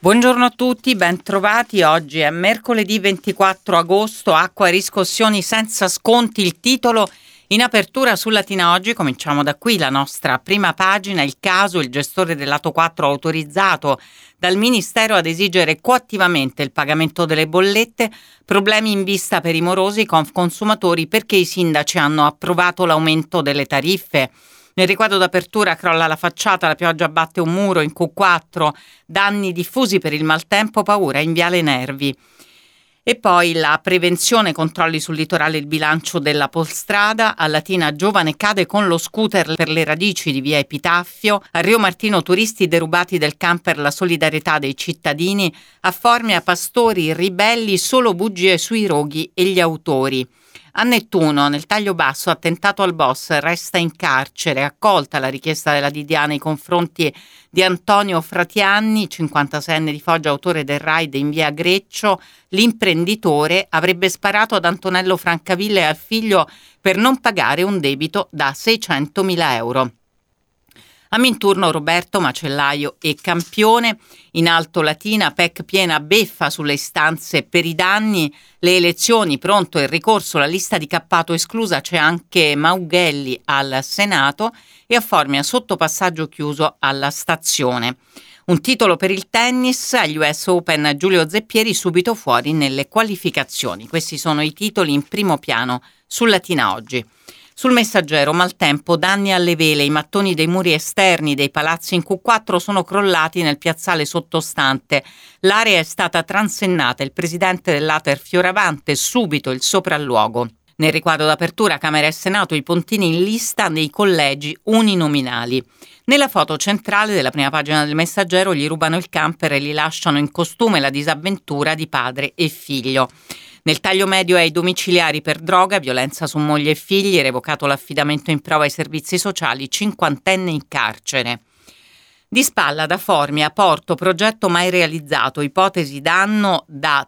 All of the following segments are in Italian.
Buongiorno a tutti, ben trovati. Oggi è mercoledì 24 agosto, acqua e riscossioni senza sconti, il titolo in apertura su Latina Oggi. Cominciamo da qui, la nostra prima pagina, il caso, il gestore del lato 4 autorizzato dal Ministero ad esigere coattivamente il pagamento delle bollette, problemi in vista per i morosi consumatori perché i sindaci hanno approvato l'aumento delle tariffe. Nel riquadro d'apertura crolla la facciata, la pioggia batte un muro in Q4, danni diffusi per il maltempo, paura in Viale Nervi. E poi la prevenzione, controlli sul litorale, il bilancio della Polstrada. A Latina giovane cade con lo scooter per le radici di via Epitaffio. A Rio Martino turisti derubati del camper, la solidarietà dei cittadini. A Formia pastori ribelli, solo bugie sui roghi e gli autori. A Nettuno, nel taglio basso, attentato al boss, resta in carcere, accolta la richiesta della DDA nei confronti di Antonio Fratianni, 56enne di Foggia, autore del raid in via Greccio. L'imprenditore avrebbe sparato ad Antonello Francavilla e al figlio per non pagare un debito da 600.000 euro. A Minturno Roberto, macellaio e campione. In Alto Latina, PEC piena beffa sulle istanze per i danni. Le elezioni, pronto il ricorso, la lista di cappato esclusa, c'è anche Maughelli al Senato e a Formia sotto passaggio chiuso alla stazione. Un titolo per il tennis, agli US Open Giulio Zeppieri subito fuori nelle qualificazioni. Questi sono i titoli in primo piano su Latina Oggi. Sul Messaggero, maltempo, danni alle vele, i mattoni dei muri esterni dei palazzi in Q4 sono crollati nel piazzale sottostante. L'area è stata transennata, il presidente dell'Ater Fioravante subito il sopralluogo. Nel riquadro d'apertura Camera e Senato, i pontini in lista nei collegi uninominali. Nella foto centrale della prima pagina del Messaggero gli rubano il camper e li lasciano in costume, la disavventura di padre e figlio. Nel taglio medio ai domiciliari per droga, violenza su moglie e figli, revocato l'affidamento in prova ai servizi sociali, 50enne in carcere. Di spalla da Formia, Porto, progetto mai realizzato, ipotesi danno da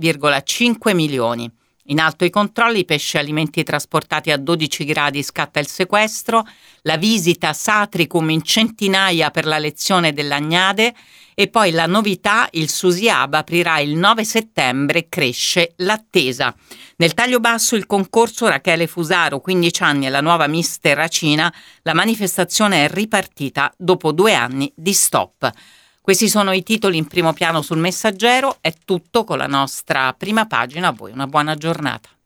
3,5 milioni. In alto i controlli, pesce e alimenti trasportati a 12 gradi, scatta il sequestro, la visita Satricum in centinaia per la lezione dell'Agnade e poi la novità, il Susiaba aprirà il 9 settembre, cresce l'attesa. Nel taglio basso il concorso Rachele Fusaro, 15 anni e la nuova Miss Terracina, la manifestazione è ripartita dopo 2 anni di stop. Questi sono i titoli in primo piano sul Messaggero, è tutto con la nostra prima pagina, a voi una buona giornata.